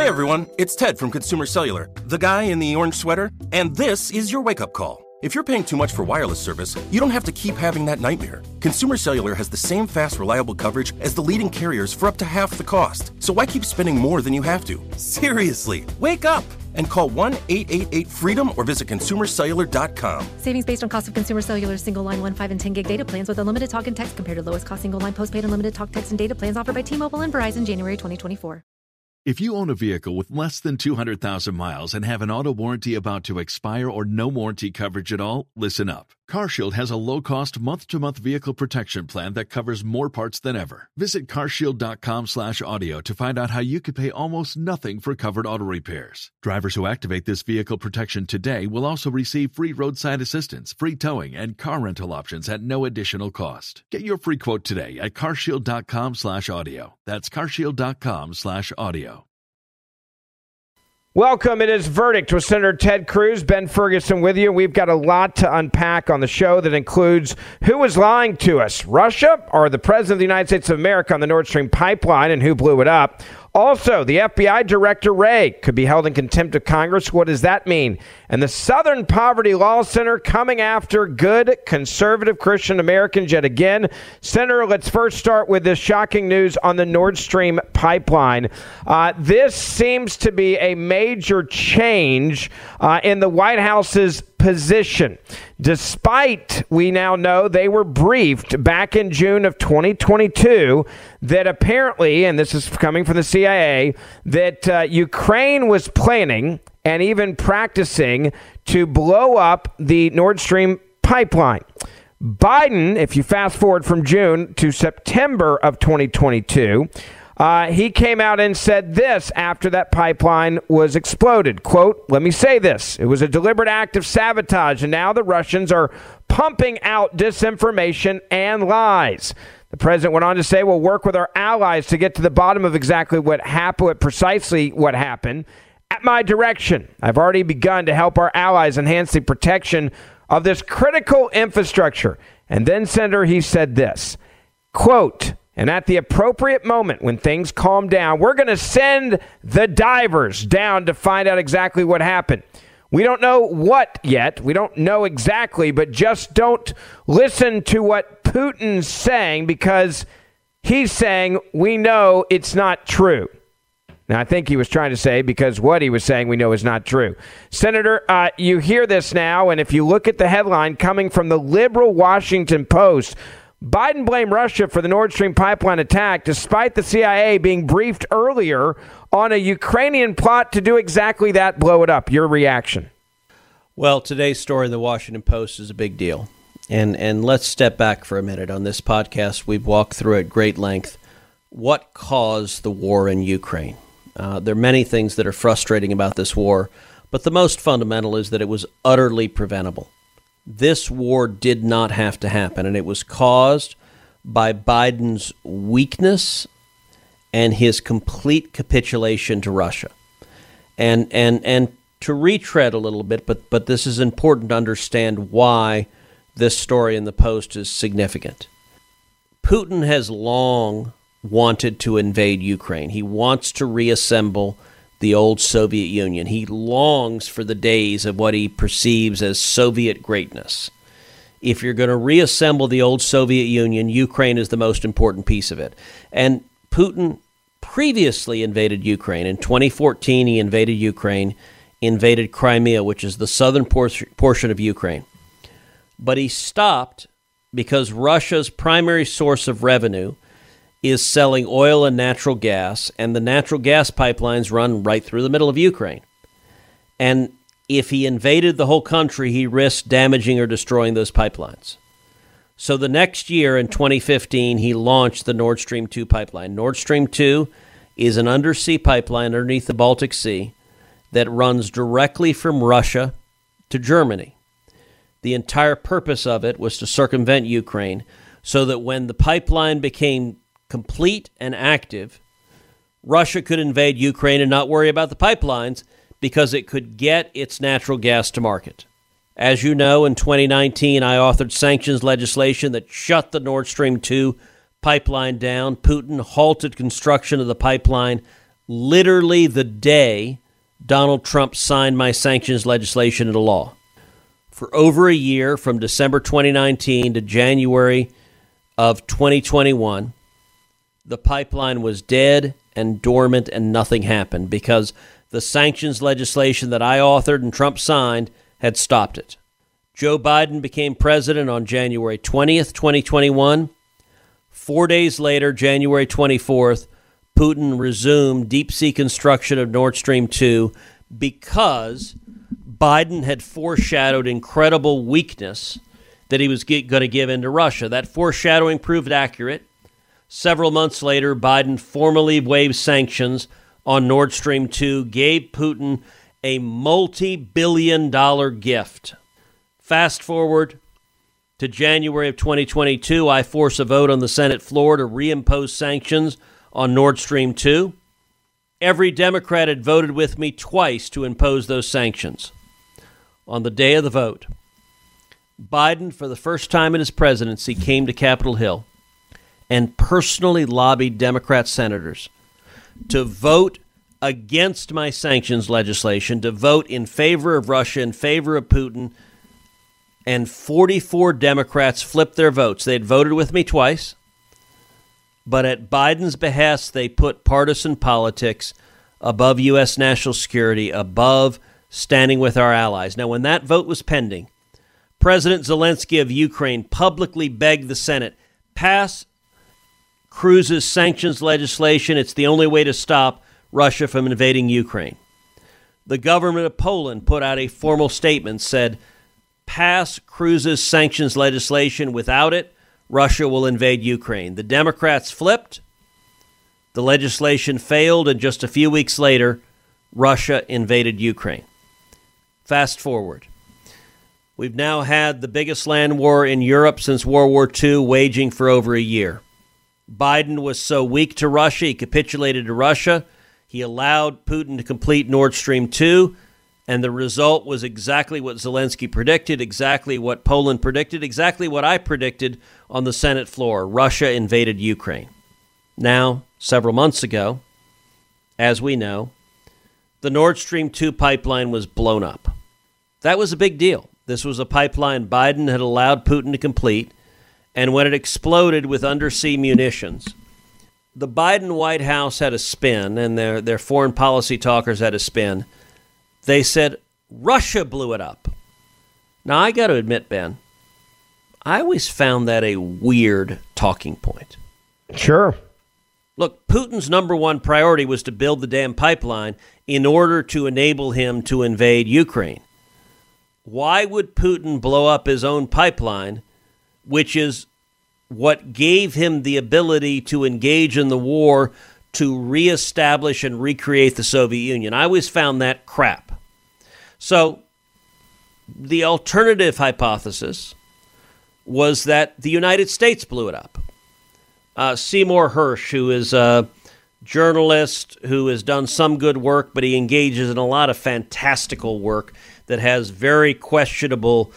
everyone, it's Ted from Consumer Cellular, the guy in the orange sweater, and this is your wake-up call. If you're paying too much for wireless service, you don't have to keep having that nightmare. Consumer Cellular has the same fast, reliable coverage as the leading carriers for up to half the cost. So why keep spending more than you have to? Seriously, wake up and call 1-888-FREEDOM or visit consumercellular.com. Savings based on cost of Consumer Cellular single line 1, 5, and 10 gig data plans with unlimited talk and text compared to lowest cost single line postpaid unlimited talk, text, and data plans offered by T-Mobile and Verizon January 2024. If you own a vehicle with less than 200,000 miles and have an auto warranty about to expire or no warranty coverage at all, listen up. CarShield has a low-cost month-to-month vehicle protection plan that covers more parts than ever. Visit carshield.com/audio to find out how you could pay almost nothing for covered auto repairs. Drivers who activate this vehicle protection today will also receive free roadside assistance, free towing, and car rental options at no additional cost. Get your free quote today at carshield.com/audio. That's carshield.com/audio. Welcome. It is Verdict with Senator Ted Cruz, Ben Ferguson with you. We've got a lot to unpack on the show that includes who is lying to us, Russia or the President of the United States of America on the Nord Stream pipeline, and who blew it up. Also, the FBI Director Wray could be held in contempt of Congress. What does that mean? And the Southern Poverty Law Center coming after good conservative Christian Americans yet again. Senator, let's first start with this shocking news on the Nord Stream pipeline. This seems to be a major change in the White House's position. Despite, we now know, they were briefed back in June of 2022 that apparently, and this is coming from the CIA, that Ukraine was planning and even practicing to blow up the Nord Stream pipeline. Biden, if you fast forward from June to September of 2022, he came out and said this after that pipeline was exploded. Quote, let me say this. It was a deliberate act of sabotage, and now the Russians are pumping out disinformation and lies. The president went on to say, we'll work with our allies to get to the bottom of exactly what happened, precisely what happened. At my direction, I've already begun to help our allies enhance the protection of this critical infrastructure. And then, Senator, he said this, quote, and at the appropriate moment when things calm down, we're going to send the divers down to find out exactly what happened. We don't know what yet. We don't know exactly, but just don't listen to what Putin's saying because he's saying we know it's not true. Now, I think he was trying to say because what he was saying we know is not true. Senator, you hear this now, and if you look at the headline coming from the liberal Washington Post, Biden blamed Russia for the Nord Stream pipeline attack, despite the CIA being briefed earlier on a Ukrainian plot to do exactly that, blow it up. Your reaction? Well, today's story in the Washington Post is a big deal. And let's step back for a minute. On this podcast, we've walked through at great length what caused the war in Ukraine. There are many things that are frustrating about this war, but the most fundamental is that it was utterly preventable. This war did not have to happen, and it was caused by Biden's weakness and his complete capitulation to Russia. And to retread a little bit, but this is important to understand why this story in the Post is significant. Putin has long wanted to invade Ukraine. He wants to reassemble the old Soviet Union. He longs for the days of what he perceives as Soviet greatness. If you're going to reassemble the old Soviet Union, Ukraine is the most important piece of it. And Putin previously invaded Ukraine. In 2014, he invaded Ukraine, invaded Crimea, which is the southern portion of Ukraine. But he stopped because Russia's primary source of revenue is selling oil and natural gas, and the natural gas pipelines run right through the middle of Ukraine. And if he invaded the whole country, he risked damaging or destroying those pipelines. So the next year, in 2015, he launched the Nord Stream 2 pipeline. Nord Stream 2 is an undersea pipeline underneath the Baltic Sea that runs directly from Russia to Germany. The entire purpose of it was to circumvent Ukraine so that when the pipeline became complete and active, Russia could invade Ukraine and not worry about the pipelines because it could get its natural gas to market. As you know, in 2019, I authored sanctions legislation that shut the Nord Stream 2 pipeline down. Putin halted construction of the pipeline literally the day Donald Trump signed my sanctions legislation into law. For over a year, from December 2019 to January of 2021, the pipeline was dead and dormant and nothing happened because the sanctions legislation that I authored and Trump signed had stopped it. Joe Biden became president on January 20th, 2021. 4 days later, January 24th, Putin resumed deep-sea construction of Nord Stream 2 because Biden had foreshadowed incredible weakness that he was going to give into Russia. That foreshadowing proved accurate. Several months later, Biden formally waived sanctions on Nord Stream 2, gave Putin a multi-billion-dollar gift. Fast forward to January of 2022, I force a vote on the Senate floor to reimpose sanctions on Nord Stream 2. Every Democrat had voted with me twice to impose those sanctions. On the day of the vote, Biden, for the first time in his presidency, came to Capitol Hill and personally lobbied Democrat senators to vote against my sanctions legislation, to vote in favor of Russia, in favor of Putin, and 44 Democrats flipped their votes. They had voted with me twice, but at Biden's behest, they put partisan politics above U.S. national security, above standing with our allies. Now, when that vote was pending, President Zelensky of Ukraine publicly begged the Senate, pass Cruz's sanctions legislation. It's the only way to stop Russia from invading Ukraine. The government of Poland put out a formal statement, said, pass Cruz's sanctions legislation. Without it, Russia will invade Ukraine. The Democrats flipped. The legislation failed, and just a few weeks later, Russia invaded Ukraine. Fast forward. We've now had the biggest land war in Europe since World War II, waging for over a year. Biden was so weak to Russia, he capitulated to Russia. He allowed Putin to complete Nord Stream 2, and the result was exactly what Zelensky predicted, exactly what Poland predicted, exactly what I predicted on the Senate floor. Russia invaded Ukraine. Now, several months ago, as we know, the Nord Stream 2 pipeline was blown up. That was a big deal. This was a pipeline Biden had allowed Putin to complete, and when it exploded with undersea munitions, the Biden White House had a spin, and their foreign policy talkers had a spin. They said, Russia blew it up. Now, I got to admit, Ben, I always found that a weird talking point. Sure. Look, Putin's number one priority was to build the damn pipeline in order to enable him to invade Ukraine. Why would Putin blow up his own pipeline, which is what gave him the ability to engage in the war to reestablish and recreate the Soviet Union? I always found that crap. So the alternative hypothesis was that the United States blew it up. Seymour Hersh, who is a journalist who has done some good work, but he engages in a lot of fantastical work that has very questionable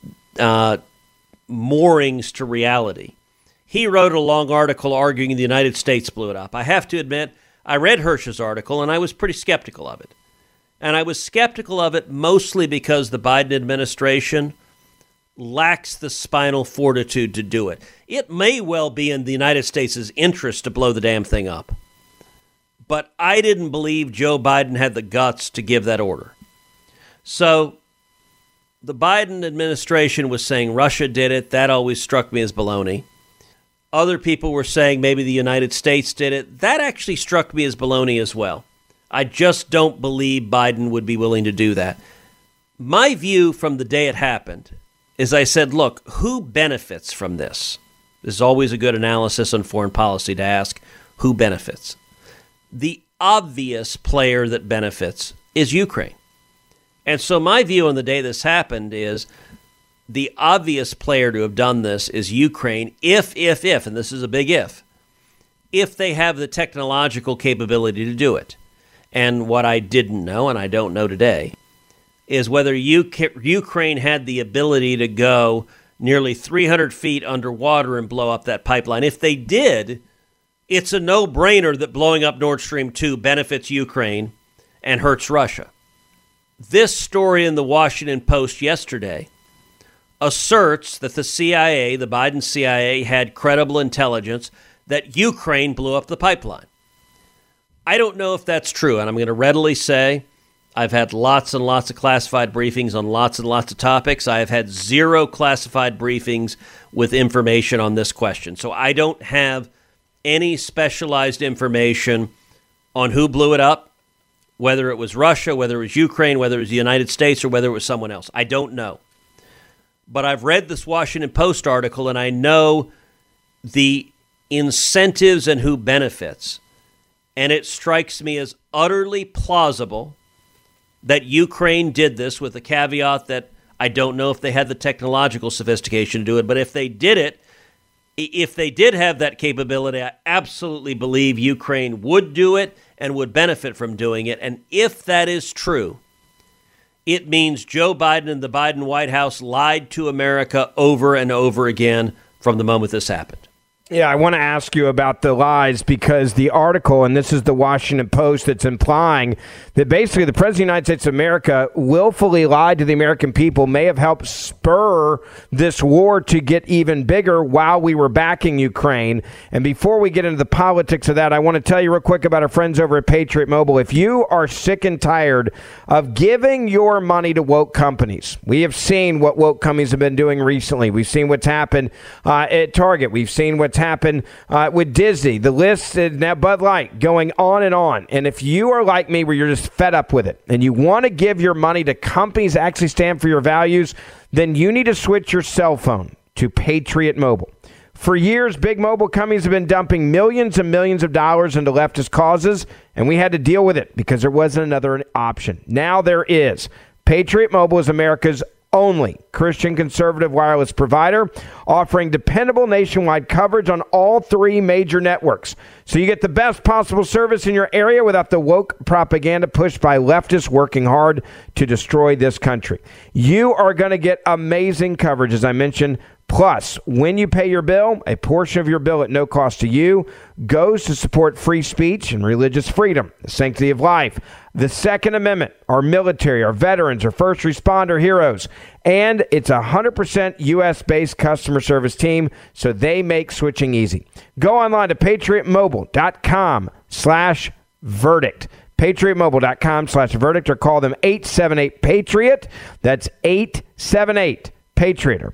moorings to reality. He wrote a long article arguing the United States blew it up. I have to admit, I read Hersh's article, and I was pretty skeptical of it. And I was skeptical of it mostly because the Biden administration lacks the spinal fortitude to do it. It may well be in the United States' interest to blow the damn thing up. But I didn't believe Joe Biden had the guts to give that order. So the Biden administration was saying Russia did it. That always struck me as baloney. Other people were saying maybe the United States did it. That actually struck me as baloney as well. I just don't believe Biden would be willing to do that. My view from the day it happened is I said, look, who benefits from this? This is always a good analysis on foreign policy to ask who benefits. The obvious player that benefits is Ukraine. And so my view on the day this happened is the obvious player to have done this is Ukraine if, and this is a big if they have the technological capability to do it. And what I didn't know, and I don't know today, is whether Ukraine had the ability to go nearly 300 feet underwater and blow up that pipeline. If they did, it's a no-brainer that blowing up Nord Stream 2 benefits Ukraine and hurts Russia. This story in the Washington Post yesterday asserts that the CIA, the Biden CIA, had credible intelligence that Ukraine blew up the pipeline. I don't know if that's true, and I'm going to readily say I've had lots and lots of classified briefings on lots and lots of topics. I have had 0 classified briefings with information on this question. So I don't have any specialized information on who blew it up, whether it was Russia, whether it was Ukraine, whether it was the United States, or whether it was someone else. I don't know. But I've read this Washington Post article, and I know the incentives and who benefits. And it strikes me as utterly plausible that Ukraine did this, with the caveat that I don't know if they had the technological sophistication to do it. But if they did it, if they did have that capability, I absolutely believe Ukraine would do it and would benefit from doing it. And if that is true, it means Joe Biden and the Biden White House lied to America over and over again from the moment this happened. Yeah, I want to ask you about the lies, because the article, and this is the Washington Post, that's implying that basically the President of the United States of America willfully lied to the American people, may have helped spur this war to get even bigger while we were backing Ukraine. And before we get into the politics of that, I want to tell you real quick about our friends over at Patriot Mobile. If you are sick and tired of giving your money to woke companies, we have seen what woke companies have been doing recently. We've seen what's happened at Target. We've seen what's happened with Disney. The list is now Bud Light, going on and on. And if you are like me, where you're just fed up with it and you want to give your money to companies that actually stand for your values, then you need to switch your cell phone to Patriot Mobile. For years, big mobile companies have been dumping millions and millions of dollars into leftist causes, and we had to deal with it because there wasn't another option. Now there is. Patriot Mobile is America's only Christian conservative wireless provider, offering dependable nationwide coverage on all 3 major networks. So you get the best possible service in your area without the woke propaganda pushed by leftists working hard to destroy this country. You are going to get amazing coverage, as I mentioned. Plus, when you pay your bill, a portion of your bill at no cost to you goes to support free speech and religious freedom, the sanctity of life, the Second Amendment, our military, our veterans, our first responder heroes. And it's a 100% U.S.-based customer service team, so they make switching easy. Go online to patriotmobile.com/verdict. patriotmobile.com/verdict, or call them 878-PATRIOT. That's 878-PATRIOT, or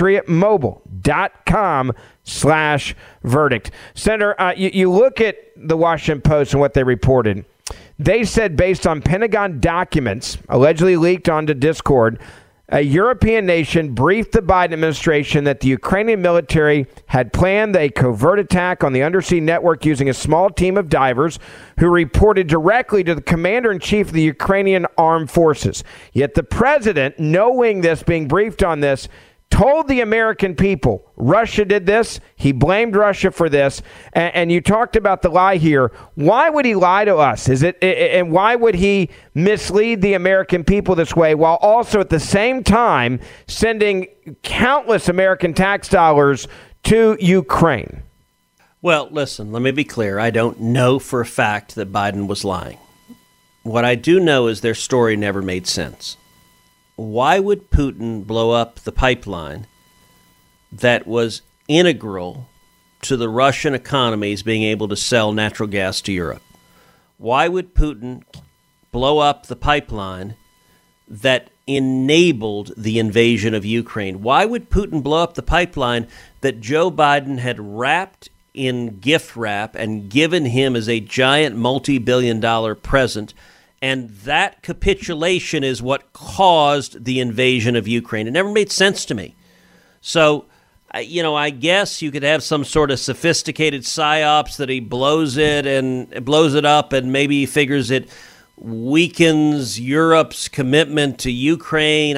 patriotmobile.com/verdict. Senator, you look at the Washington Post and what they reported. They said, based on Pentagon documents allegedly leaked onto Discord, a European nation briefed the Biden administration that the Ukrainian military had planned a covert attack on the undersea network using a small team of divers who reported directly to the commander-in-chief of the Ukrainian armed forces. Yet the president, knowing this, being briefed on this, told the American people Russia did this. He blamed Russia for this. And you talked about the lie here. Why would he lie to us? And why would he mislead the American people this way, while also at the same time sending countless American tax dollars to Ukraine? Well, listen, let me be clear. I don't know for a fact that Biden was lying. What I do know is their story never made sense. Why would Putin blow up the pipeline that was integral to the Russian economies being able to sell natural gas to Europe? Why would Putin blow up the pipeline that enabled the invasion of Ukraine? Why would Putin blow up the pipeline that Joe Biden had wrapped in gift wrap and given him as a giant multi-billion-dollar present? And that capitulation is what caused the invasion of Ukraine. It never made sense to me. So, I guess you could have some sort of sophisticated psyops that he blows it up, and maybe he figures it weakens Europe's commitment to Ukraine.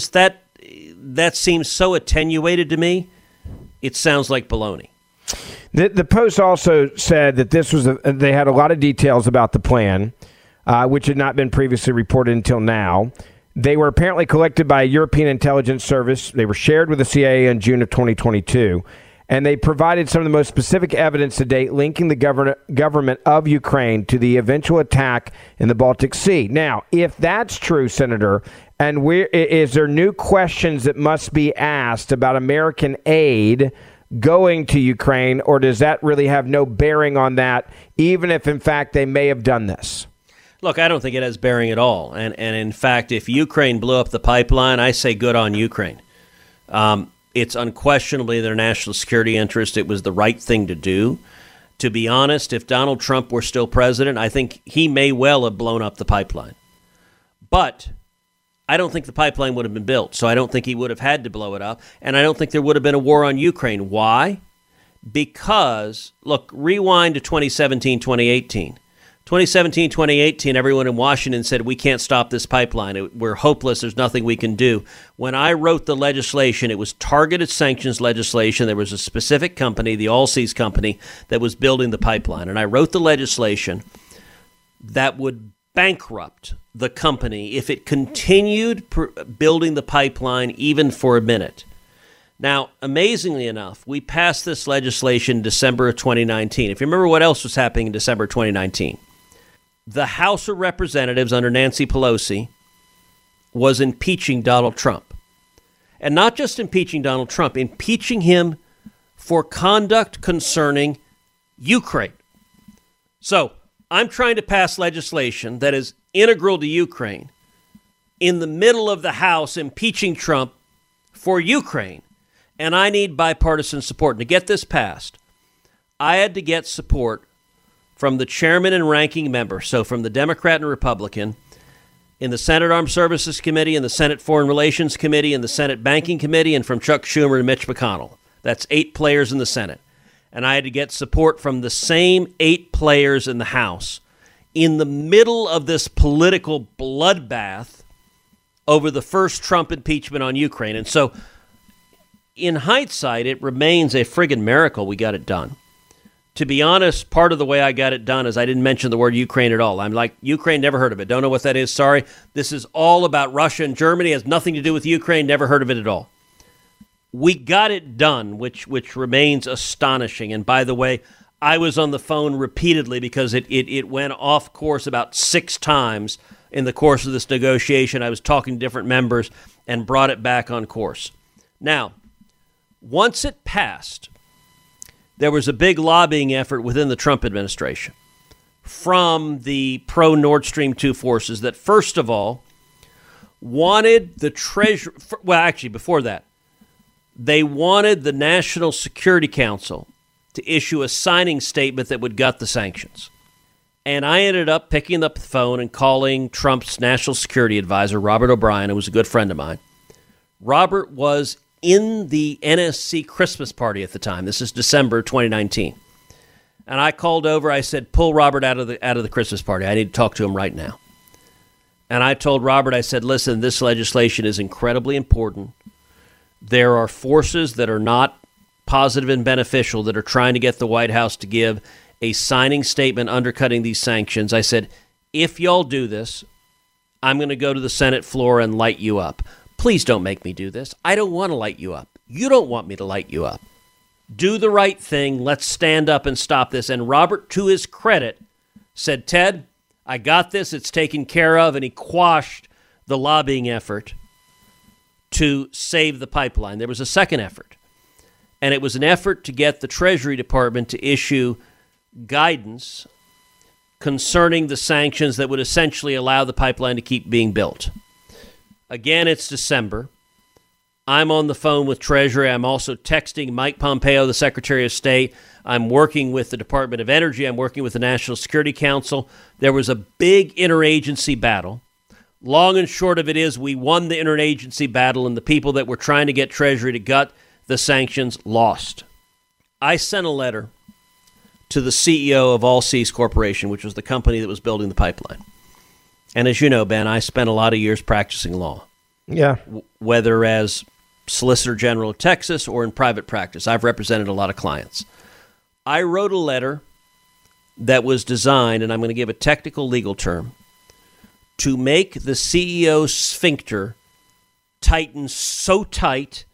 That seems so attenuated to me. It sounds like baloney. The Post also said that they had a lot of details about the plan, which had not been previously reported until now. They were apparently collected by a European intelligence service. They were shared with the CIA in June of 2022. and they provided some of the most specific evidence to date linking the government of Ukraine to the eventual attack in the Baltic Sea. Now, if that's true, Senator, and is there new questions that must be asked about American aid going to Ukraine, or does that really have no bearing on that, even if, in fact, they may have done this? Look, I don't think it has bearing at all. And in fact, if Ukraine blew up the pipeline, I say good on Ukraine. It's unquestionably their national security interest. It was the right thing to do. To be honest, if Donald Trump were still president, I think he may well have blown up the pipeline. But I don't think the pipeline would have been built, so I don't think he would have had to blow it up, and I don't think there would have been a war on Ukraine. Why? Because, look, rewind to 2017, 2018. 2017, 2018, everyone in Washington said, we can't stop this pipeline. We're hopeless. There's nothing we can do. When I wrote the legislation, it was targeted sanctions legislation. There was a specific company, the Allseas company, that was building the pipeline. And I wrote the legislation that would bankrupt the company if it continued building the pipeline even for a minute. Now, amazingly enough, we passed this legislation in December of 2019. If you remember what else was happening in December 2019, the House of Representatives under Nancy Pelosi was impeaching Donald Trump. And not just impeaching Donald Trump, impeaching him for conduct concerning Ukraine. So I'm trying to pass legislation that is integral to Ukraine in the middle of the House impeaching Trump for Ukraine. And I need bipartisan support. And to get this passed, I had to get support from the chairman and ranking member, so from the Democrat and Republican, in the Senate Armed Services Committee, in the Senate Foreign Relations Committee, in the Senate Banking Committee, and from Chuck Schumer and Mitch McConnell. That's 8 players in the Senate. And I had to get support from the same 8 players in the House in the middle of this political bloodbath over the first Trump impeachment on Ukraine. And so, in hindsight, it remains a friggin' miracle we got it done. To be honest, part of the way I got it done is I didn't mention the word Ukraine at all. I'm like, Ukraine, never heard of it. Don't know what that is. Sorry. This is all about Russia and Germany. It has nothing to do with Ukraine. Never heard of it at all. We got it done, which remains astonishing. And by the way, I was on the phone repeatedly because it went off course about 6 times in the course of this negotiation. I was talking to different members and brought it back on course. Now, once it passed, there was a big lobbying effort within the Trump administration from the pro-Nord Stream 2 forces that, first of all, wanted the Treasury... Well, actually, before that, they wanted the National Security Council to issue a signing statement that would gut the sanctions. And I ended up picking up the phone and calling Trump's national security advisor, Robert O'Brien, who was a good friend of mine. Robert was in the NSC Christmas party at the time. This is December 2019. And I called over. I said, pull Robert out of the Christmas party. I need to talk to him right now. And I told Robert, I said, listen, this legislation is incredibly important. There are forces that are not positive and beneficial that are trying to get the White House to give a signing statement undercutting these sanctions. I said, if y'all do this, I'm going to go to the Senate floor and light you up. Please don't make me do this. I don't want to light you up. You don't want me to light you up. Do the right thing. Let's stand up and stop this. And Robert, to his credit, said, Ted, I got this. It's taken care of. And he quashed the lobbying effort to save the pipeline. There was a second effort. And it was an effort to get the Treasury Department to issue guidance concerning the sanctions that would essentially allow the pipeline to keep being built. Again, it's December. I'm on the phone with Treasury. I'm also texting Mike Pompeo, the Secretary of State. I'm working with the Department of Energy. I'm working with the National Security Council. There was a big interagency battle. Long and short of it is we won the interagency battle, and the people that were trying to get Treasury to gut the sanctions lost. I sent a letter to the CEO of Allseas Corporation, which was the company that was building the pipeline. And as you know, Ben, I spent a lot of years practicing law. Yeah. Whether as Solicitor General of Texas or in private practice. I've represented a lot of clients. I wrote a letter that was designed, and I'm going to give a technical legal term, to make the CEO's sphincter tighten so tight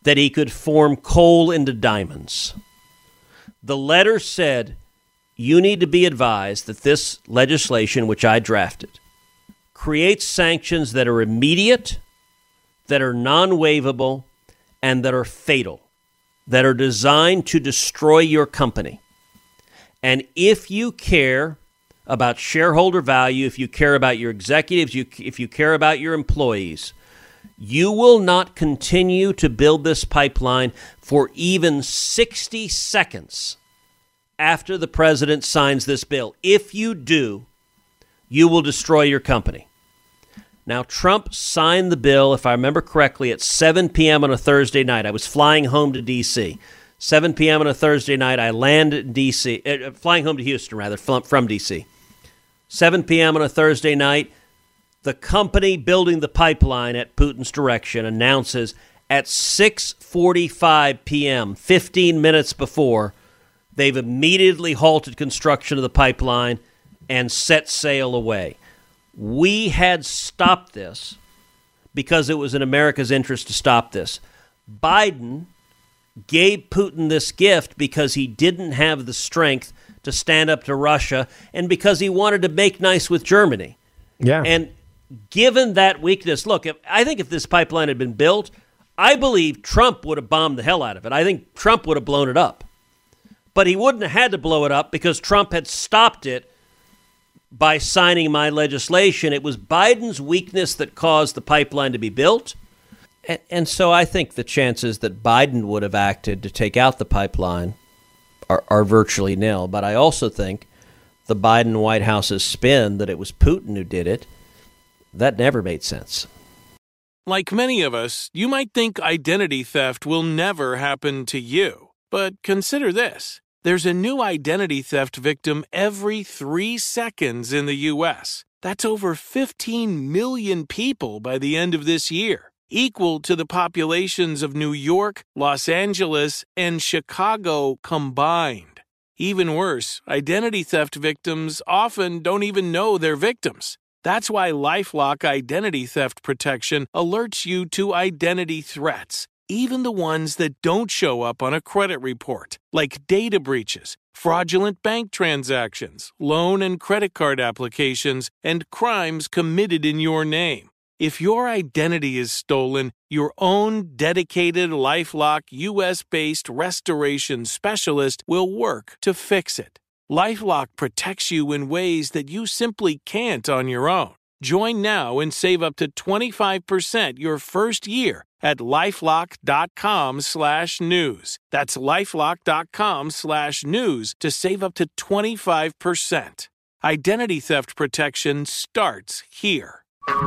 that he could form coal into diamonds. The letter said, you need to be advised that this legislation, which I drafted, creates sanctions that are immediate, that are non-waivable, and that are fatal, that are designed to destroy your company. And if you care about shareholder value, if you care about your executives, if you care about your employees, you will not continue to build this pipeline for even 60 seconds after the president signs this bill. If you do, you will destroy your company. Now, Trump signed the bill, if I remember correctly, at 7 p.m. on a Thursday night. I was flying home to D.C. 7 p.m. on a Thursday night, I landed in D.C., flying home to Houston, rather, from D.C. 7 p.m. on a Thursday night, the company building the pipeline at Putin's direction announces at 6:45 p.m., 15 minutes before, they've immediately halted construction of the pipeline and set sail away. We had stopped this because it was in America's interest to stop this. Biden gave Putin this gift because he didn't have the strength to stand up to Russia and because he wanted to make nice with Germany. Yeah. And given that weakness, look, I think if this pipeline had been built, I believe Trump would have bombed the hell out of it. I think Trump would have blown it up. But he wouldn't have had to blow it up because Trump had stopped it by signing my legislation. It was Biden's weakness that caused the pipeline to be built. And so I think the chances that Biden would have acted to take out the pipeline are virtually nil. But I also think the Biden White House's spin that it was Putin who did it, that never made sense. Like many of us, you might think identity theft will never happen to you. But consider this. There's a new identity theft victim every 3 seconds in the U.S. That's over 15 million people by the end of this year, equal to the populations of New York, Los Angeles, and Chicago combined. Even worse, identity theft victims often don't even know they're victims. That's why LifeLock Identity Theft Protection alerts you to identity threats, even the ones that don't show up on a credit report, like data breaches, fraudulent bank transactions, loan and credit card applications, and crimes committed in your name. If your identity is stolen, your own dedicated LifeLock U.S.-based restoration specialist will work to fix it. LifeLock protects you in ways that you simply can't on your own. Join now and save up to 25% your first year at LifeLock.com/news. That's LifeLock.com/news to save up to 25%. Identity theft protection starts here.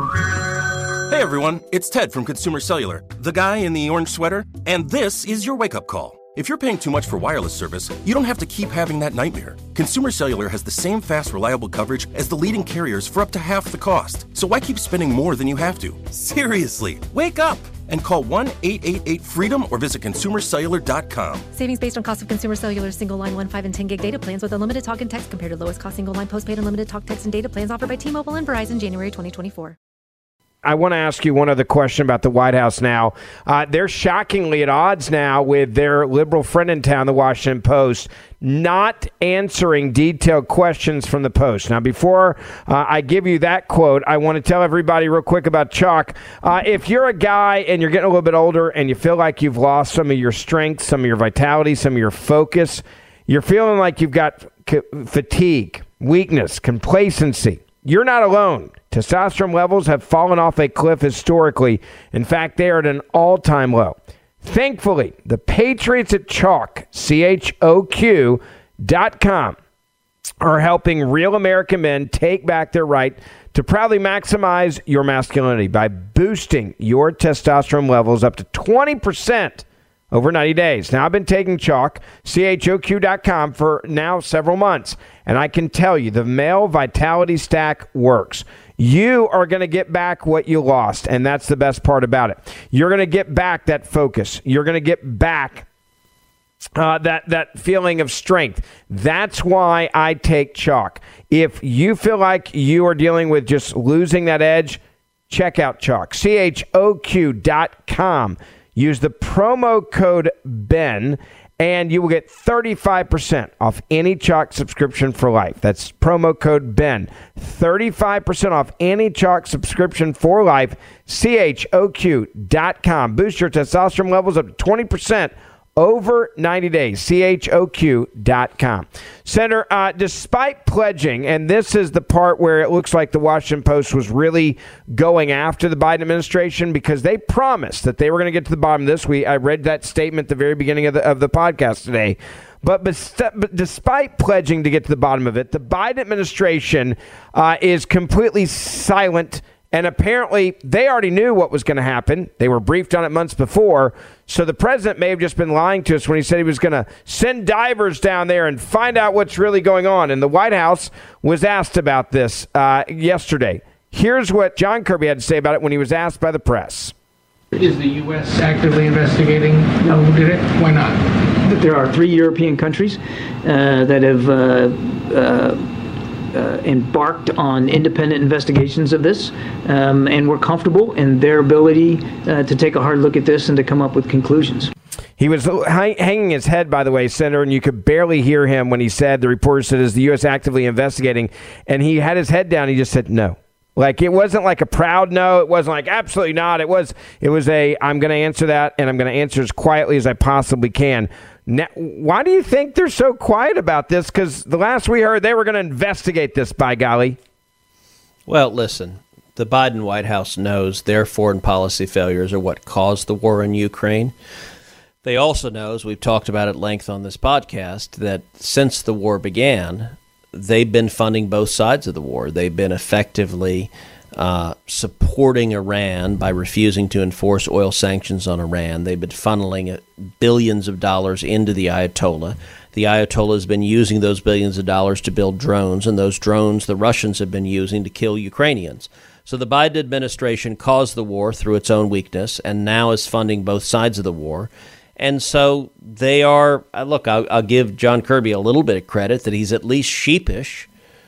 Hey everyone, it's Ted from Consumer Cellular, the guy in the orange sweater, and this is your wake-up call. If you're paying too much for wireless service, you don't have to keep having that nightmare. Consumer Cellular has the same fast, reliable coverage as the leading carriers for up to half the cost. So why keep spending more than you have to? Seriously, wake up and call 1-888-FREEDOM or visit consumercellular.com. Savings based on cost of Consumer Cellular's single line 1, 5, and 10 gig data plans with unlimited talk and text compared to lowest cost single line postpaid unlimited talk, text, and data plans offered by T-Mobile and Verizon January 2024. I want to ask you one other question about the White House now. They're shockingly at odds now with their liberal friend in town, the Washington Post, not answering detailed questions from the Post. Now, before I give you that quote, I want to tell everybody real quick about chalk. If you're a guy and you're getting a little bit older and you feel like you've lost some of your strength, some of your vitality, some of your focus, you're feeling like you've got fatigue, weakness, complacency, you're not alone. Testosterone levels have fallen off a cliff historically. In fact, they are at an all-time low. Thankfully, the Patriots at Chalk, CHOQ.com, are helping real American men take back their right to proudly maximize your masculinity by boosting your testosterone levels up to 20% over 90 days. Now, I've been taking Chalk, CHOQ.com, for now several months, and I can tell you the male vitality stack works. You are going to get back what you lost, and that's the best part about it. You're going to get back that focus. You're going to get back that feeling of strength. That's why I take Chalk. If you feel like you are dealing with just losing that edge, check out Chalk, CHOQ.com. Use the promo code BEN, and you will get 35% off any Chalk subscription for life. That's promo code BEN. 35% off any Chalk subscription for life. CHOQ.com. Boost your testosterone levels up to 20% over 90 days. CHOQ.com. Senator, despite pledging, and this is the part where it looks like the Washington Post was really going after the Biden administration because they promised that they were going to get to the bottom of this. I read that statement at the very beginning of the podcast today. But despite pledging to get to the bottom of it, the Biden administration is completely silent. And apparently, they already knew what was going to happen. They were briefed on it months before. So the president may have just been lying to us when he said he was going to send divers down there and find out what's really going on. And the White House was asked about this yesterday. Here's what John Kirby had to say about it when he was asked by the press. Is the U.S. actively investigating who did it? Why not? There are 3 European countries that have embarked on independent investigations of this, and we're comfortable in their ability to take a hard look at this and to come up with conclusions. He was hanging his head, by the way, Senator, and you could barely hear him when he said, the reporter said, is the U.S. actively investigating? And he had his head down. He just said no. Like, it wasn't like a proud no. It wasn't like absolutely not. It was a I'm going to answer that, and I'm going to answer as quietly as I possibly can. Now, why do you think they're so quiet about this? Because the last we heard, they were going to investigate this, by golly. Well, listen, the Biden White House knows their foreign policy failures are what caused the war in Ukraine. They also know, as we've talked about at length on this podcast, that since the war began, they've been funding both sides of the war. They've been effectively supporting Iran by refusing to enforce oil sanctions on Iran. They've been funneling billions of dollars into the Ayatollah. The Ayatollah has been using those billions of dollars to build drones, and those drones the Russians have been using to kill Ukrainians. So the Biden administration caused the war through its own weakness and now is funding both sides of the war. And so they are, look, I'll give John Kirby a little bit of credit that he's at least sheepish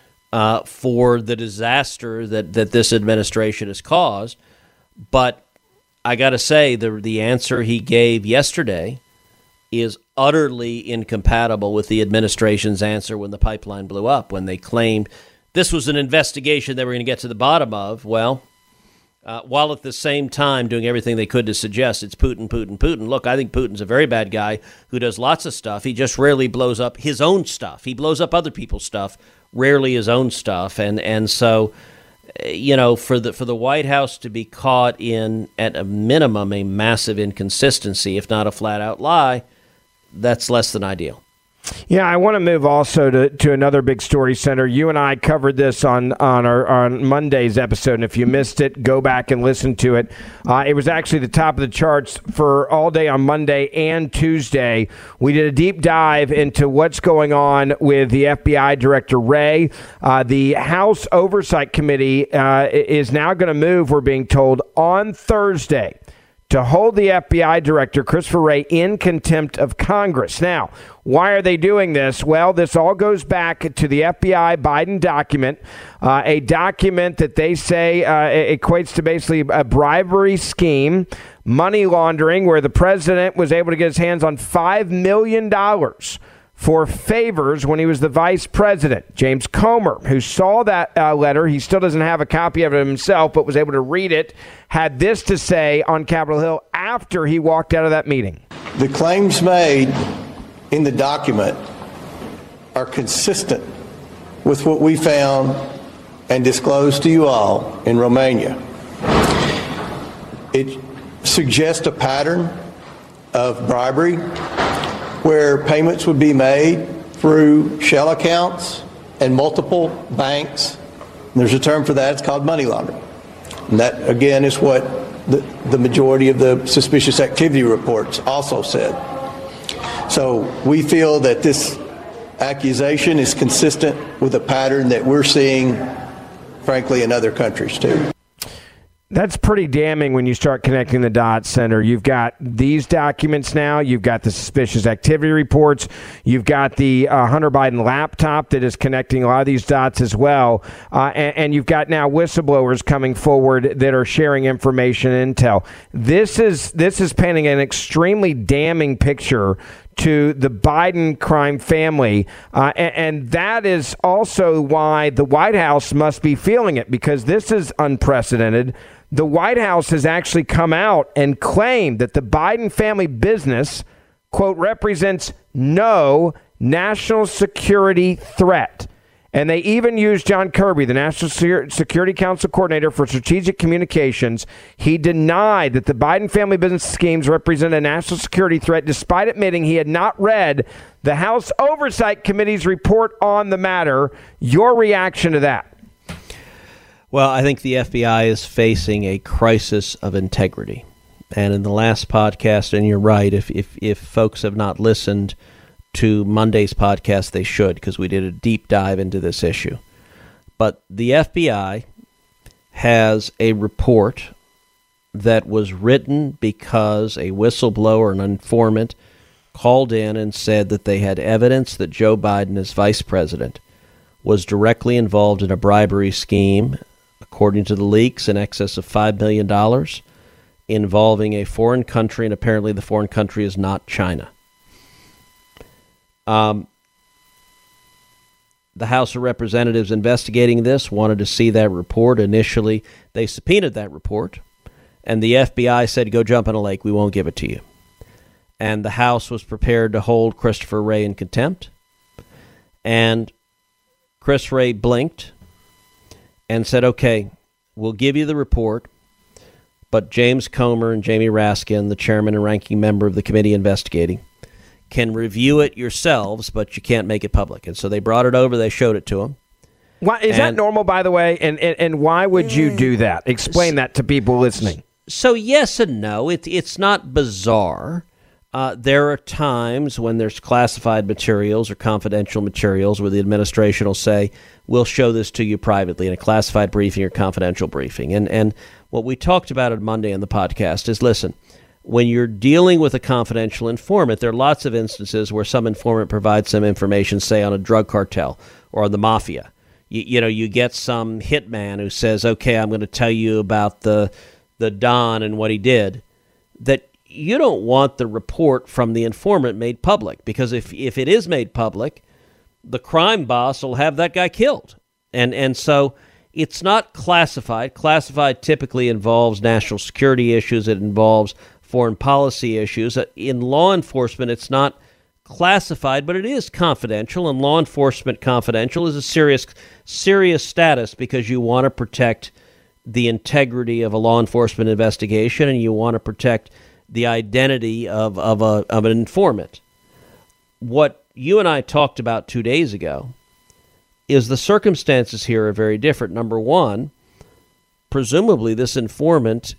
for the disaster that this administration has caused. But I got to say, the answer he gave yesterday is utterly incompatible with the administration's answer when the pipeline blew up, when they claimed this was an investigation they were going to get to the bottom of. Well, while at the same time doing everything they could to suggest it's Putin, Putin, Putin. Look, I think Putin's a very bad guy who does lots of stuff. He just rarely blows up his own stuff. He blows up other people's stuff, rarely his own stuff. And so, you know, for the White House to be caught in, at a minimum, a massive inconsistency, if not a flat-out lie, that's less than ideal. Yeah, I want to move also to another big story, Senator. You and I covered this on Monday's episode, and if you missed it, go back and listen to it. It was actually the top of the charts for all day on Monday and Tuesday. We did a deep dive into what's going on with the FBI Director Wray. The House Oversight Committee is now going to move, we're being told, on Thursday to hold the FBI Director, Christopher Wray, in contempt of Congress. Now, why are they doing this? Well, this all goes back to the FBI Biden document, a document that they say equates to basically a bribery scheme, money laundering, where the president was able to get his hands on $5 million for favors when he was the vice president. James Comer, who saw that letter, he still doesn't have a copy of it himself, but was able to read it, had this to say on Capitol Hill after he walked out of that meeting. The claims made in the document are consistent with what we found and disclosed to you all in Romania. It suggests a pattern of bribery where payments would be made through shell accounts and multiple banks. There's a term for that. It's called money laundering. And that, again, is what the majority of the suspicious activity reports also said. So we feel that this accusation is consistent with a pattern that we're seeing, frankly, in other countries, too. That's pretty damning when you start connecting the dots, Senator. You've got these documents now. You've got the suspicious activity reports. You've got the Hunter Biden laptop that is connecting a lot of these dots as well. And you've got now whistleblowers coming forward that are sharing information and intel. This is painting an extremely damning picture to the Biden crime family. And that is also why the White House must be feeling it, because this is unprecedented. The White House has actually come out and claimed that the Biden family business, quote, represents no national security threat. And they even used John Kirby, the National Security Council Coordinator for Strategic Communications. He denied that the Biden family business schemes represent a national security threat, despite admitting he had not read the House Oversight Committee's report on the matter. Your reaction to that? Well, I think the FBI is facing a crisis of integrity. And in the last podcast, and you're right, if folks have not listened to Monday's podcast, they should, because we did a deep dive into this issue. But the FBI has a report that was written because a whistleblower, an informant, called in and said that they had evidence that Joe Biden, as vice president, was directly involved in a bribery scheme, according to the leaks, in excess of $5 million, involving a foreign country, and apparently the foreign country is not China. The House of Representatives investigating this wanted to see that report. Initially, they subpoenaed that report, and the FBI said, go jump in a lake, we won't give it to you. And the House was prepared to hold Christopher Wray in contempt. And Chris Wray blinked and said, okay, we'll give you the report, but James Comer and Jamie Raskin, the chairman and ranking member of the committee investigating, can review it yourselves, but you can't make it public. And so they brought it over, they showed it to him. Why, is that normal, by the way? And why would you do that? Explain that to people listening. So yes and no. It's not bizarre. There are times when there's classified materials or confidential materials where the administration will say, we'll show this to you privately in a classified briefing or confidential briefing. And what we talked about on Monday on the podcast is, listen, when you're dealing with a confidential informant, there are lots of instances where some informant provides some information, say on a drug cartel or on the mafia. You get some hitman who says, okay, I'm going to tell you about the Don and what he did, that you don't want the report from the informant made public, because if it is made public, the crime boss will have that guy killed. And so it's not classified. Classified typically involves national security issues. It involves foreign policy issues. In law enforcement, it's not classified, but it is confidential, and law enforcement confidential is a serious status, because you want to protect the integrity of a law enforcement investigation, and you want to protect the identity of an informant. What you and I talked about 2 days ago is the circumstances here are very different. Number one, presumably this informant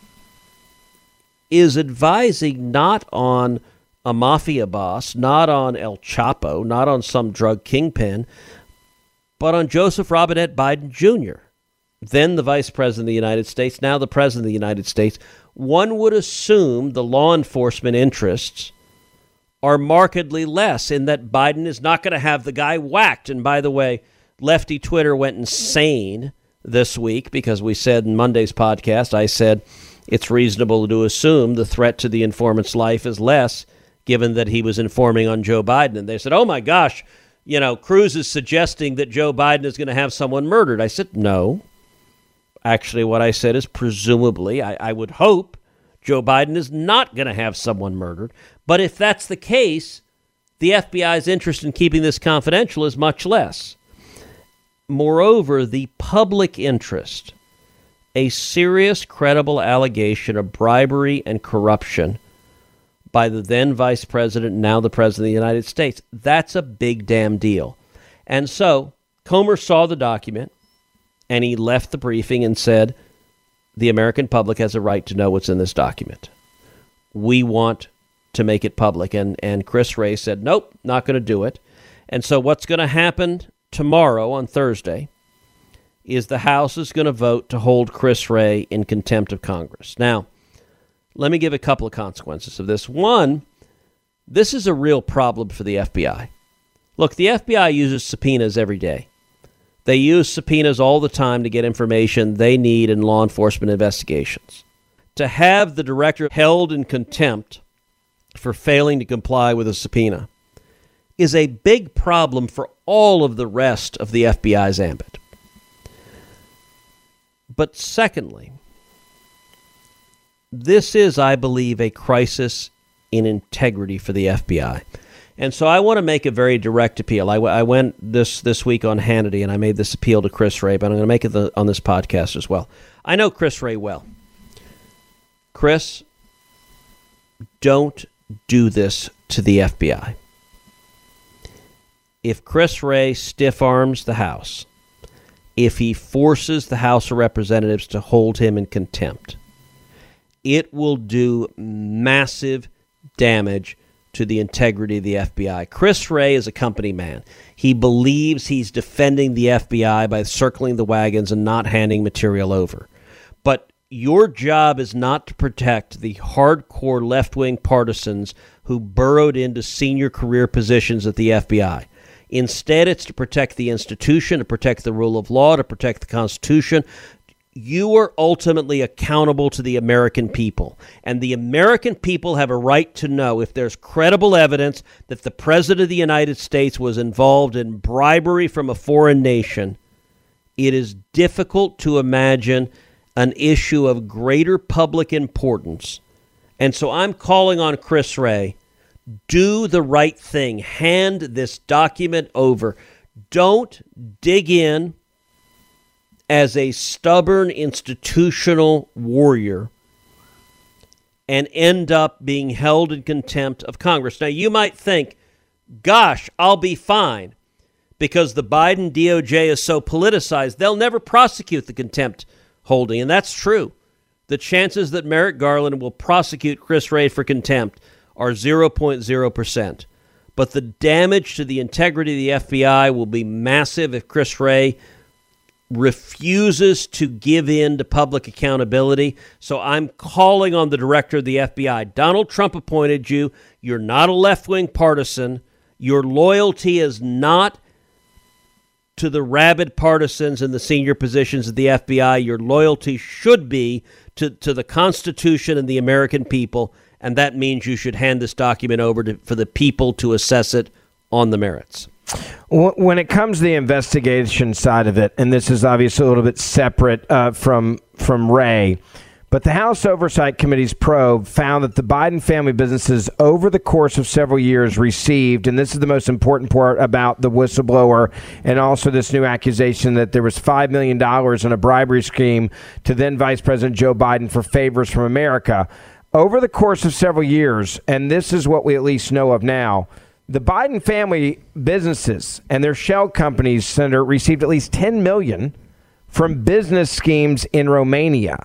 is advising not on a mafia boss, not on El Chapo, not on some drug kingpin, but on Joseph Robinette Biden Jr., then the Vice President of the United States, now the President of the United States. One would assume the law enforcement interests are markedly less, in that Biden is not going to have the guy whacked. And by the way, lefty Twitter went insane this week, because we said in Monday's podcast, I said it's reasonable to assume the threat to the informant's life is less, given that he was informing on Joe Biden. And they said, oh my gosh, Cruz is suggesting that Joe Biden is going to have someone murdered. I said, no. Actually, what I said is presumably, I would hope Joe Biden is not going to have someone murdered. But if that's the case, the FBI's interest in keeping this confidential is much less. Moreover, the public interest, a serious, credible allegation of bribery and corruption by the then Vice President, now the President of the United States, that's a big damn deal. And so Comer saw the document, and he left the briefing and said, the American public has a right to know what's in this document. We want to make it public. And Chris Wray said, nope, not going to do it. And so what's going to happen tomorrow on Thursday is the House is going to vote to hold Chris Wray in contempt of Congress. Now, let me give a couple of consequences of this. One, this is a real problem for the FBI. Look, the FBI uses subpoenas every day. They use subpoenas all the time to get information they need in law enforcement investigations. To have the director held in contempt for failing to comply with a subpoena is a big problem for all of the rest of the FBI's ambit. But secondly, this is, I believe, a crisis in integrity for the FBI. And so I want to make a very direct appeal. I went this week on Hannity, and I made this appeal to Chris Wray, but I'm going to make it on this podcast as well. I know Chris Wray well. Chris, don't do this to the FBI. If Chris Wray stiff-arms the House, if he forces the House of Representatives to hold him in contempt, it will do massive damage to the integrity of the FBI. Chris Wray is a company man. He believes he's defending the FBI by circling the wagons and not handing material over. But your job is not to protect the hardcore left-wing partisans who burrowed into senior career positions at the FBI. Instead, it's to protect the institution, to protect the rule of law, to protect the Constitution. You are ultimately accountable to the American people. And the American people have a right to know if there's credible evidence that the President of the United States was involved in bribery from a foreign nation. It is difficult to imagine an issue of greater public importance. And so I'm calling on Chris Wray, do the right thing. Hand this document over. Don't dig in as a stubborn institutional warrior and end up being held in contempt of Congress. Now, you might think, gosh, I'll be fine because the Biden DOJ is so politicized, they'll never prosecute the contempt holding. And that's true. The chances that Merrick Garland will prosecute Chris Wray for contempt are 0.0%. But the damage to the integrity of the FBI will be massive if Chris Wray refuses to give in to public accountability. So I'm calling on the director of the FBI. Donald Trump appointed you. You're not a left-wing partisan. Your loyalty is not to the rabid partisans in the senior positions of the FBI. Your loyalty should be to the Constitution and the American people, and that means you should hand this document over for the people to assess it on the merits. When it comes to the investigation side of it, and this is obviously a little bit separate from Wray, but the House Oversight Committee's probe found that the Biden family businesses over the course of several years received, and this is the most important part about the whistleblower and also this new accusation that there was $5 million in a bribery scheme to then Vice President Joe Biden for favors from America. Over the course of several years, and this is what we at least know of now, the Biden family businesses and their shell companies, Senator, received at least $10 million from business schemes in Romania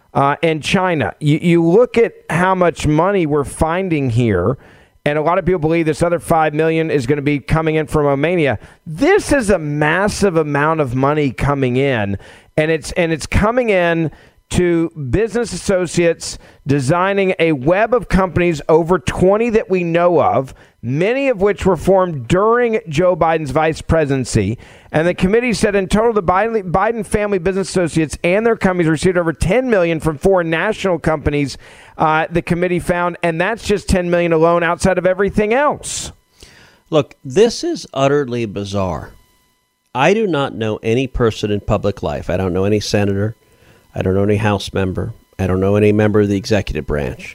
and China. You look at how much money we're finding here, and a lot of people believe this other $5 million is going to be coming in from Romania. This is a massive amount of money coming in, and it's coming in to business associates designing a web of companies, over 20 that we know of, many of which were formed during Joe Biden's vice presidency. And the committee said in total, the Biden family business associates and their companies received over $10 million from foreign national companies, the committee found, and that's just $10 million alone outside of everything else. Look, this is utterly bizarre. I do not know any person in public life. I don't know any senator. I don't know any House member. I don't know any member of the executive branch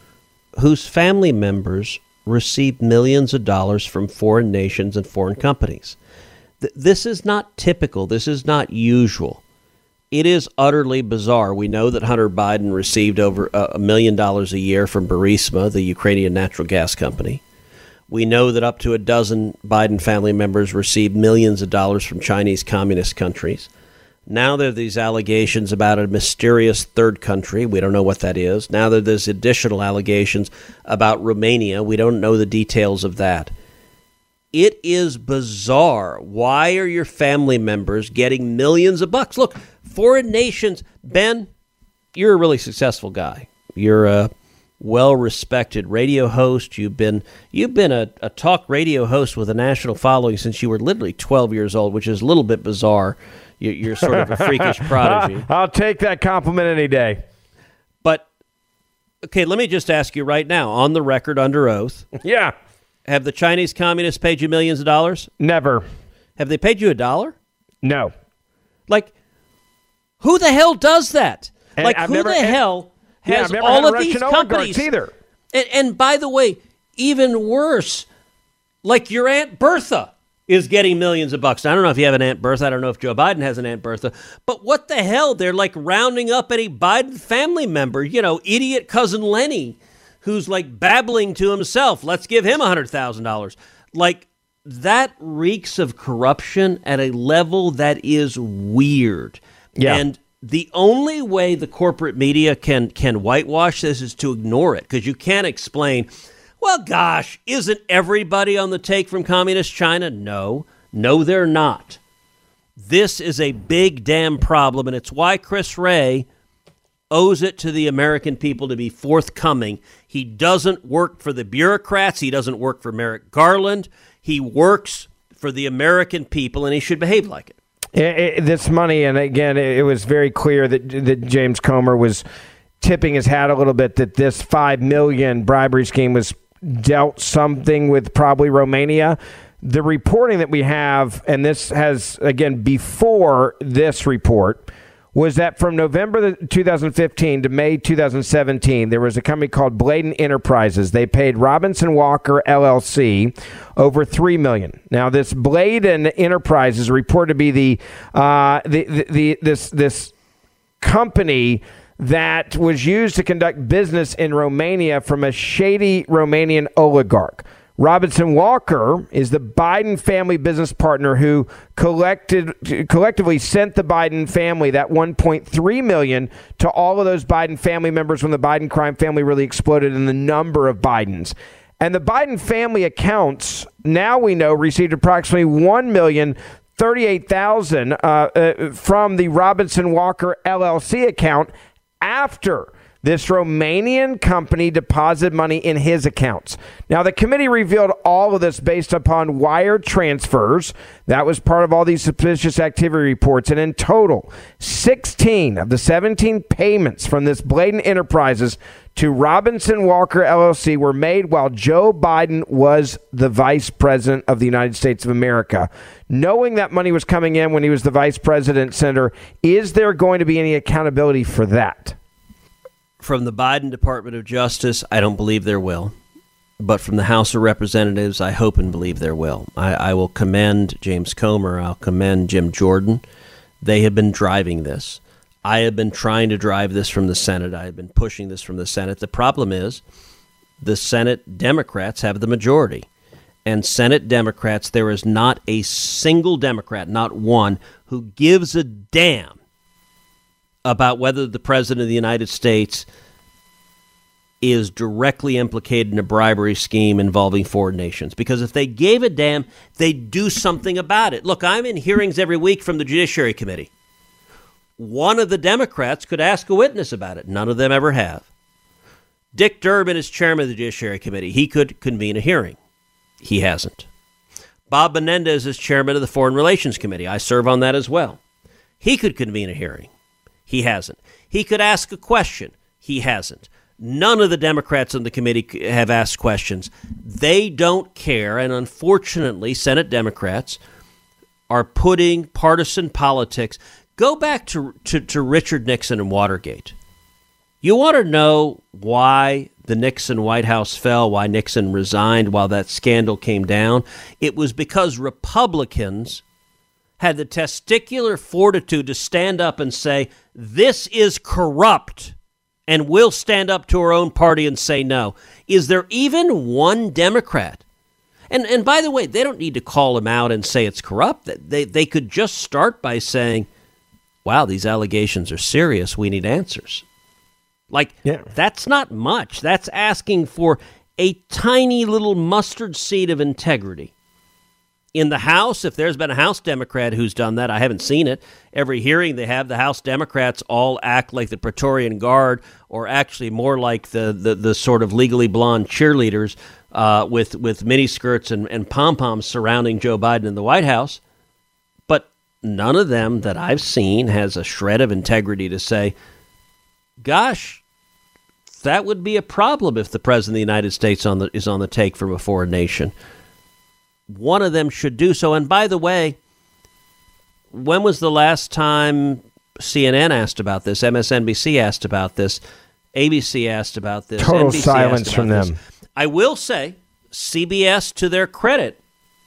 whose family members received millions of dollars from foreign nations and foreign companies. This is not typical. This is not usual. It is utterly bizarre. We know that Hunter Biden received over $1 million a year from Burisma, the Ukrainian natural gas company. We know that up to a dozen Biden family members received millions of dollars from Chinese communist countries. Now there are these allegations about a mysterious third country. We don't know what that is. Now there's additional allegations about Romania. We don't know the details of that. It is bizarre. Why are your family members getting millions of bucks? Look, foreign nations, Ben, you're a really successful guy. You're a well-respected radio host. You've been a talk radio host with a national following since you were literally 12 years old, which is a little bit bizarre. You're sort of a freakish prodigy. I'll take that compliment any day. But, okay, let me just ask you right now, on the record, under oath. Yeah. Have the Chinese communists paid you millions of dollars? Never. Have they paid you $1? No. Like, who the hell does that? And like, I've who never, the hell has I've never all had of Russian these oligarchs companies? Either. And by the way, even worse, like your Aunt Bertha is getting millions of bucks. Now, I don't know if you have an Aunt Bertha. I don't know if Joe Biden has an Aunt Bertha. But what the hell? They're like rounding up any Biden family member, idiot cousin Lenny, who's like babbling to himself. Let's give him $100,000. Like, that reeks of corruption at a level that is weird. Yeah. And the only way the corporate media can whitewash this is to ignore it, because you can't explain, well, gosh, isn't everybody on the take from communist China? No, they're not. This is a big damn problem, and it's why Chris Wray owes it to the American people to be forthcoming. He doesn't work for the bureaucrats. He doesn't work for Merrick Garland. He works for the American people, and he should behave like it. This money, and again, it was very clear that James Comer was tipping his hat a little bit that this $5 million bribery scheme was dealt something with probably Romania. The reporting that we have, and this has, again, before this report, was that from November 2015 to May 2017, there was a company called Bladen Enterprises. They paid Robinson Walker LLC over $3 million. Now, this Bladen Enterprises is reported to be this company that was used to conduct business in Romania from a shady Romanian oligarch. Robinson Walker is the Biden family business partner who collectively sent the Biden family that $1.3 million to all of those Biden family members when the Biden crime family really exploded in the number of Bidens. And the Biden family accounts, now we know, received approximately $1,038,000 from the Robinson Walker LLC account after this Romanian company deposited money in his accounts. Now, the committee revealed all of this based upon wire transfers. That was part of all these suspicious activity reports. And in total, 16 of the 17 payments from this Bladen Enterprises to Robinson Walker LLC were made while Joe Biden was the vice president of the United States of America. Knowing that money was coming in when he was the vice president, Senator, is there going to be any accountability for that? From the Biden Department of Justice, I don't believe there will. But from the House of Representatives, I hope and believe there will. I will commend James Comer. I'll commend Jim Jordan. They have been driving this. I have been trying to drive this from the Senate. I have been pushing this from the Senate. The problem is the Senate Democrats have the majority. And Senate Democrats, there is not a single Democrat, not one, who gives a damn about whether the president of the United States is directly implicated in a bribery scheme involving foreign nations. Because if they gave a damn, they'd do something about it. Look, I'm in hearings every week from the Judiciary Committee. One of the Democrats could ask a witness about it. None of them ever have. Dick Durbin is chairman of the Judiciary Committee. He could convene a hearing. He hasn't. Bob Menendez is chairman of the Foreign Relations Committee. I serve on that as well. He could convene a hearing. He hasn't. He could ask a question. He hasn't. None of the Democrats on the committee have asked questions. They don't care, and unfortunately, Senate Democrats are putting partisan politics. Go back to Richard Nixon and Watergate. You want to know why the Nixon White House fell, why Nixon resigned, while that scandal came down? It was because Republicans had the testicular fortitude to stand up and say, this is corrupt, and we'll stand up to our own party and say no. Is there even one Democrat? And by the way, they don't need to call him out and say it's corrupt. They could just start by saying, wow, these allegations are serious. We need answers. That's not much. That's asking for a tiny little mustard seed of integrity. In the House, if there's been a House Democrat who's done that, I haven't seen it. Every hearing they have, the House Democrats all act like the Praetorian Guard, or actually more like the sort of Legally Blonde cheerleaders with miniskirts and pom-poms surrounding Joe Biden in the White House. But none of them that I've seen has a shred of integrity to say, gosh, that would be a problem if the President of the United States is on the take from a foreign nation. One of them should do so. And by the way, when was the last time CNN asked about this, MSNBC asked about this, ABC asked about this? Total NBC silence from them. I will say, CBS, to their credit,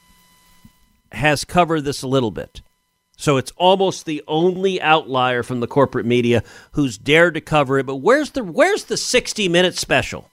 has covered this a little bit. So it's almost the only outlier from the corporate media who's dared to cover it. But where's the 60-minute special?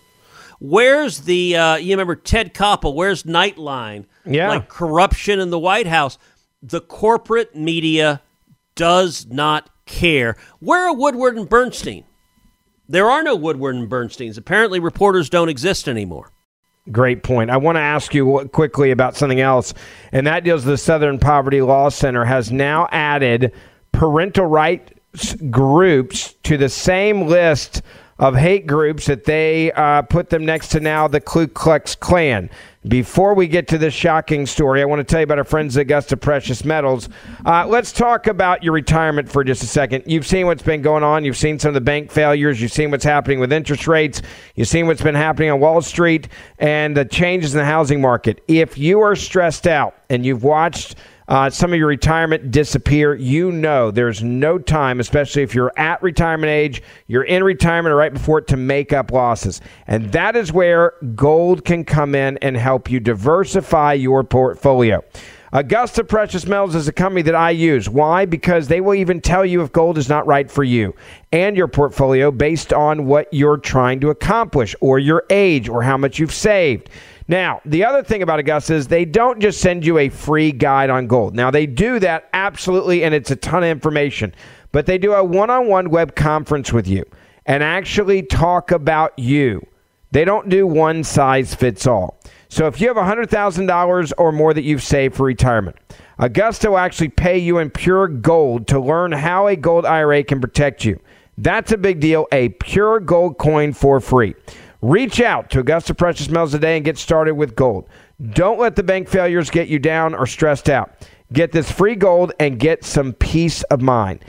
Where's the, you remember Ted Koppel, where's Nightline? Yeah. Like corruption in the White House. The corporate media does not care. Where are Woodward and Bernstein? There are no Woodward and Bernsteins. Apparently reporters don't exist anymore. Great point. I want to ask you quickly about something else, and that deals with the Southern Poverty Law Center has now added parental rights groups to the same list of hate groups that they put them next to now the Ku Klux Klan. Before we get to this shocking story, I want to tell you about our friends at Augusta Precious Metals. Let's talk about your retirement for just a second. You've seen what's been going on. You've seen some of the bank failures. You've seen what's happening with interest rates. You've seen what's been happening on Wall Street and the changes in the housing market. If you are stressed out and you've watched some of your retirement disappear, you know there's no time, especially if you're at retirement age, you're in retirement or right before it, to make up losses. And that is where gold can come in and help you diversify your portfolio. Augusta Precious Metals is a company that I use. Why? Because they will even tell you if gold is not right for you and your portfolio based on what you're trying to accomplish or your age or how much you've saved. Now, the other thing about Augusta is they don't just send you a free guide on gold. Now, they do that, absolutely, and it's a ton of information. But they do a one-on-one web conference with you and actually talk about you. They don't do one size fits all. So if you have $100,000 or more that you've saved for retirement, Augusta will actually pay you in pure gold to learn how a gold IRA can protect you. That's a big deal, a pure gold coin for free. Reach out to Augusta Precious Metals today and get started with gold. Don't let the bank failures get you down or stressed out. Get this free gold and get some peace of mind.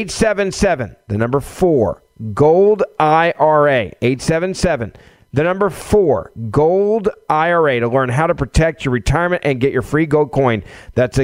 877, the number 4, Gold IRA. 877, the number 4, Gold IRA, to learn how to protect your retirement and get your free gold coin. That's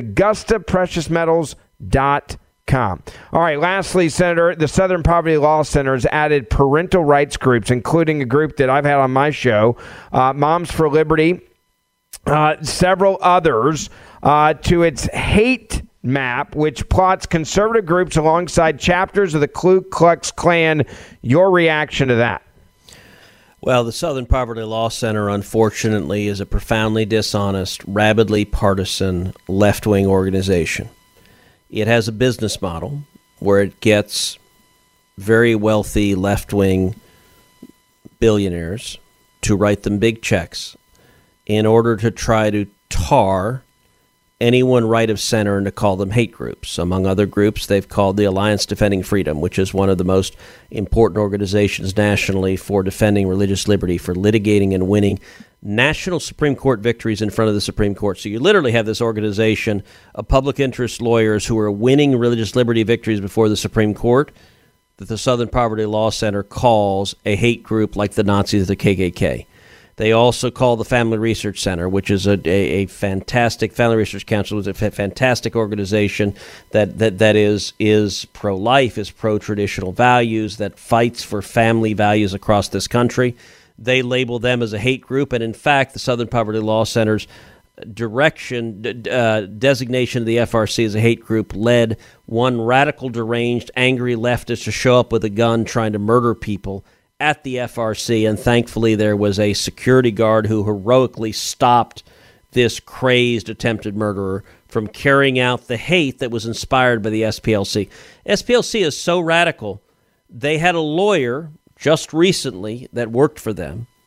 AugustaPreciousMetals.com. All right, lastly, Senator, the Southern Poverty Law Center has added parental rights groups, including a group that I've had on my show, Moms for Liberty, several others, to its hate map, which plots conservative groups alongside chapters of the Ku Klux Klan. Your reaction to that? Well, the Southern Poverty Law Center, unfortunately, is a profoundly dishonest, rabidly partisan left-wing organization. It has a business model where it gets very wealthy left-wing billionaires to write them big checks in order to try to tar anyone right of center and to call them hate groups. Among other groups, they've called the Alliance Defending Freedom, which is one of the most important organizations nationally for defending religious liberty, for litigating and winning national Supreme Court victories in front of the Supreme Court. So you literally have this organization of public interest lawyers who are winning religious liberty victories before the Supreme Court that the Southern Poverty Law Center calls a hate group like the Nazis or the KKK. They also call the Family Research Center, which is a fantastic, Family Research Council is a fantastic organization that is pro-life, is pro-traditional values, that fights for family values across this country. They label them as a hate group, and in fact, the Southern Poverty Law Center's designation of the FRC as a hate group led one radical, deranged, angry leftist to show up with a gun trying to murder people at the FRC, and thankfully there was a security guard who heroically stopped this crazed attempted murderer from carrying out the hate that was inspired by the SPLC. SPLC is so radical, they had a lawyer just recently that worked for them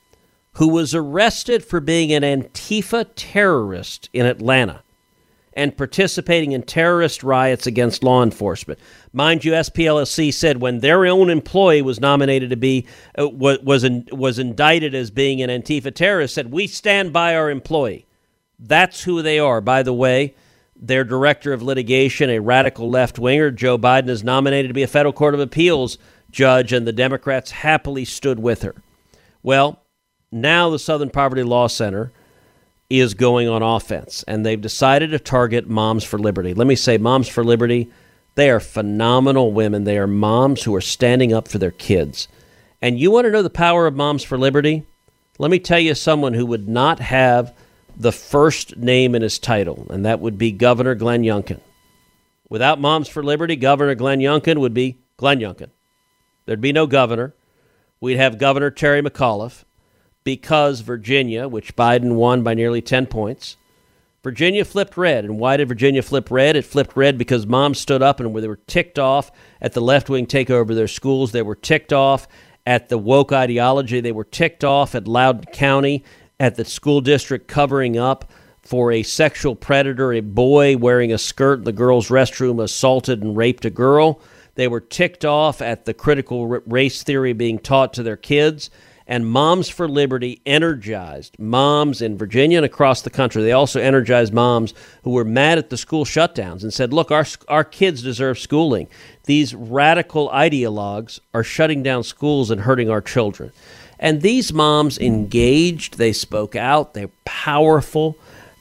who was arrested for being an Antifa terrorist in Atlanta and participating in terrorist riots against law enforcement. Mind you, SPLC said when their own employee was nominated to be, was indicted as being an Antifa terrorist, said, we stand by our employee. That's who they are. By the way, their director of litigation, a radical left-winger, Joe Biden, is nominated to be a federal court of appeals judge, and the Democrats happily stood with her. Well, now the Southern Poverty Law Center is going on offense, and they've decided to target Moms for Liberty. Let me say, Moms for Liberty, they are phenomenal women. They are moms who are standing up for their kids. And you want to know the power of Moms for Liberty? Let me tell you someone who would not have the first name in his title, and that would be Governor Glenn Youngkin. Without Moms for Liberty, Governor Glenn Youngkin would be Glenn Youngkin. There'd be no governor. We'd have Governor Terry McAuliffe, because Virginia, which Biden won by nearly 10 points, Virginia flipped red. And why did Virginia flip red? It flipped red because moms stood up and they were ticked off at the left-wing takeover of their schools. They were ticked off at the woke ideology. They were ticked off at Loudoun County, at the school district covering up for a sexual predator, a boy wearing a skirt in the girls' restroom assaulted and raped a girl. They were ticked off at the critical race theory being taught to their kids. And Moms for Liberty energized moms in Virginia and across the country. They also energized moms who were mad at the school shutdowns and said, look, our kids deserve schooling. These radical ideologues are shutting down schools and hurting our children. And these moms engaged. They spoke out. They're powerful.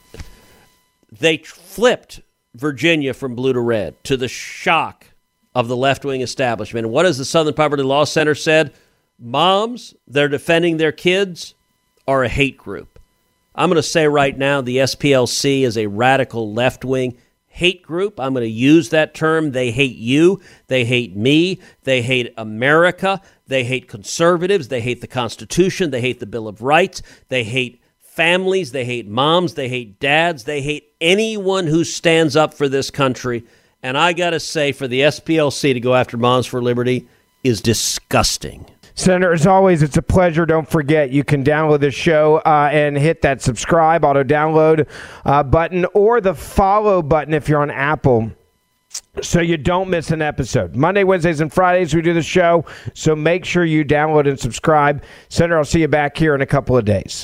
They flipped Virginia from blue to red, to the shock of the left-wing establishment. And what has the Southern Poverty Law Center said? Moms, they're defending their kids, are a hate group. I'm going to say right now the SPLC is a radical left-wing hate group. I'm going to use that term. They hate you. They hate me. They hate America. They hate conservatives. They hate the Constitution. They hate the Bill of Rights. They hate families. They hate moms. They hate dads. They hate anyone who stands up for this country. And I got to say, for the SPLC to go after Moms for Liberty is disgusting. Senator, as always, it's a pleasure. Don't forget, you can download this show and hit that subscribe, auto-download button, or the follow button if you're on Apple, so you don't miss an episode. Monday, Wednesdays, and Fridays we do the show, so make sure you download and subscribe. Senator, I'll see you back here in a couple of days.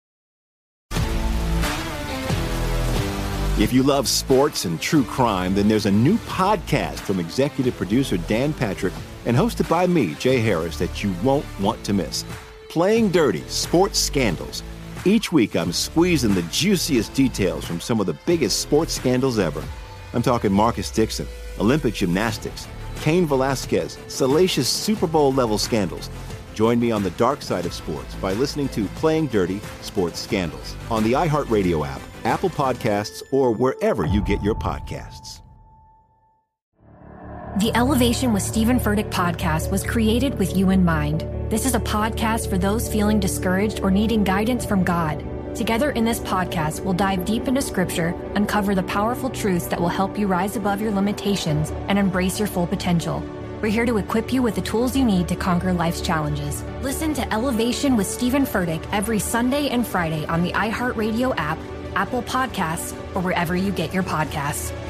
If you love sports and true crime, then there's a new podcast from executive producer Dan Patrick and hosted by me, Jay Harris, that you won't want to miss. Playing Dirty: Sports Scandals. Each week, I'm squeezing the juiciest details from some of the biggest sports scandals ever. I'm talking Marcus Dixon, Olympic gymnastics, Cain Velasquez, salacious Super Bowl-level scandals. Join me on the dark side of sports by listening to Playing Dirty: Sports Scandals on the iHeartRadio app, Apple Podcasts, or wherever you get your podcasts. The Elevation with Stephen Furtick podcast was created with you in mind. This is a podcast for those feeling discouraged or needing guidance from God. Together in this podcast, we'll dive deep into Scripture, uncover the powerful truths that will help you rise above your limitations and embrace your full potential. We're here to equip you with the tools you need to conquer life's challenges. Listen to Elevation with Stephen Furtick every Sunday and Friday on the iHeartRadio app, Apple Podcasts, or wherever you get your podcasts.